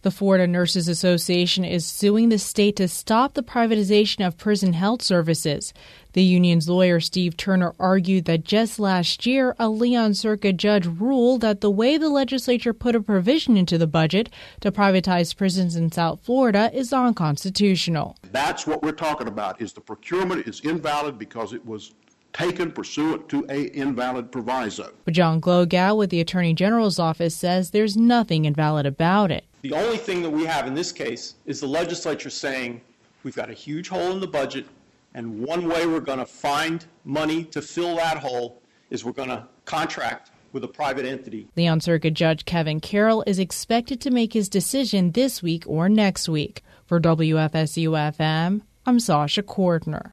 The Florida Nurses Association is suing the state to stop the privatization of prison health services. The union's lawyer, Steve Turner, argued that just last year, a Leon Circuit judge ruled that the way the legislature put a provision into the budget to privatize prisons in South Florida is unconstitutional. That's what we're talking about, is the procurement is invalid because it was taken pursuant to an invalid proviso. But John Glogow with the Attorney General's office says there's nothing invalid about it. The only thing that we have in this case is the legislature saying we've got a huge hole in the budget, and one way we're going to find money to fill that hole is we're going to contract with a private entity. Leon Circuit Judge Kevin Carroll is expected to make his decision this week or next week. For WFSU-FM, I'm Sasha Cordner.